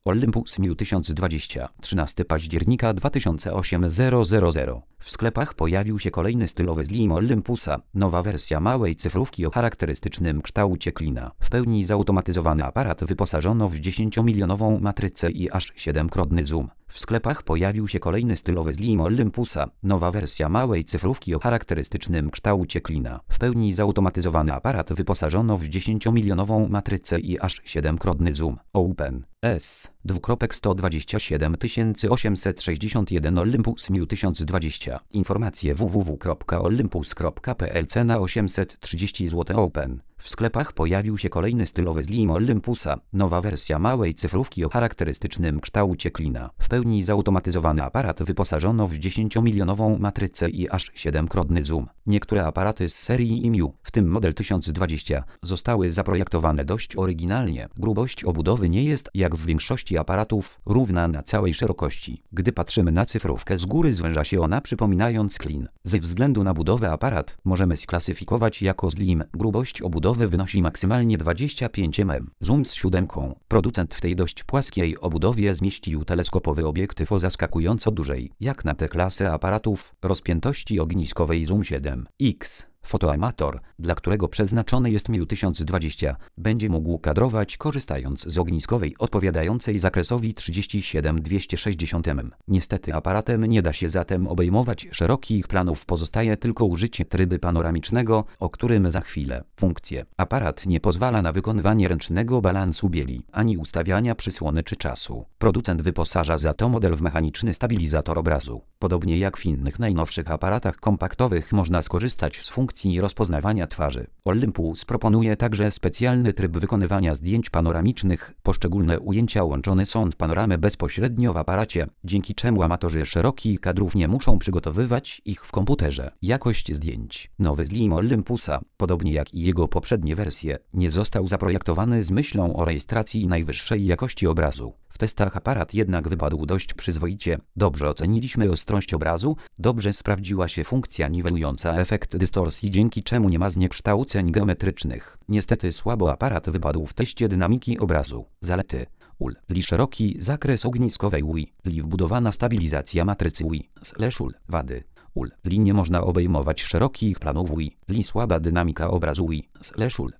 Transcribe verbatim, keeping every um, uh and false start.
Olympus Miu tysiąc dwadzieścia, trzynastego października dwa tysiące osiemnastego. W sklepach pojawił się kolejny stylowy Slim Olympusa, nowa wersja małej cyfrówki o charakterystycznym kształcie klina. W pełni zautomatyzowany aparat wyposażono w dziesięciomilionową matrycę i aż siedemkrotny zoom. W sklepach pojawił się kolejny stylowy Slim Olympusa, nowa wersja małej cyfrówki o charakterystycznym kształcie klina. W pełni zautomatyzowany aparat wyposażono w dziesięciomilionową matrycę i aż siedemkrotny zoom. Open S sto dwadzieścia siedem tysięcy osiemset sześćdziesiąt jeden Olympus Miu tysiąc dwadzieścia. Informacje w w w kropka olympus kropka p l. Cena osiemset trzydzieści złotych. Open. W sklepach pojawił się kolejny stylowy Slim Olympusa, nowa wersja małej cyfrówki o charakterystycznym kształcie klina. W pełni zautomatyzowany aparat wyposażono w dziesięciomilionową matrycę i aż siedemkrotny zoom. Niektóre aparaty z serii Miu, w tym model tysiąc dwadzieścia, zostały zaprojektowane dość oryginalnie. Grubość obudowy nie jest, jak w większości aparatów, równa na całej szerokości. Gdy patrzymy na cyfrówkę z góry, zwęża się ona, przypominając klin. Ze względu na budowę aparat możemy sklasyfikować jako Slim. Grubość obudowy wynosi maksymalnie dwadzieścia pięć milimetrów. Zoom z siódemką. Producent w tej dość płaskiej obudowie zmieścił teleskopowy obiektyw o zaskakująco dużej, jak na tę klasę aparatów, rozpiętości ogniskowej zoom siedem x. Fotoamator, dla którego przeznaczony jest Miu tysiąc dwadzieścia, będzie mógł kadrować korzystając z ogniskowej odpowiadającej zakresowi trzydzieści siedem dwieście sześćdziesiąt milimetrów. Niestety aparatem nie da się zatem obejmować szerokich planów, pozostaje tylko użycie trybu panoramicznego, o którym za chwilę. Funkcje. Aparat nie pozwala na wykonywanie ręcznego balansu bieli, ani ustawiania przysłony czy czasu. Producent wyposaża za to model w mechaniczny stabilizator obrazu. Podobnie jak w innych najnowszych aparatach kompaktowych można skorzystać z funkcji rozpoznawania twarzy. Olympus proponuje także specjalny tryb wykonywania zdjęć panoramicznych. Poszczególne ujęcia łączone są w panoramę bezpośrednio w aparacie, dzięki czemu amatorzy szerokich kadrów nie muszą przygotowywać ich w komputerze. Jakość zdjęć. Nowy Slim Olympusa, podobnie jak i jego poprzednie wersje, nie został zaprojektowany z myślą o rejestracji najwyższej jakości obrazu. W testach aparat jednak wypadł dość przyzwoicie. Dobrze oceniliśmy ostrość obrazu, dobrze sprawdziła się funkcja niwelująca efekt dystorsji, dzięki czemu nie ma zniekształceń geometrycznych. Niestety słabo aparat wypadł w teście dynamiki obrazu. Zalety. U L. Li szeroki zakres ogniskowej U I. Li wbudowana stabilizacja matrycy U I. Slash U L. Wady. U L. Li nie można obejmować szerokich planów U I. Li słaba dynamika obrazu U I. Slash U L.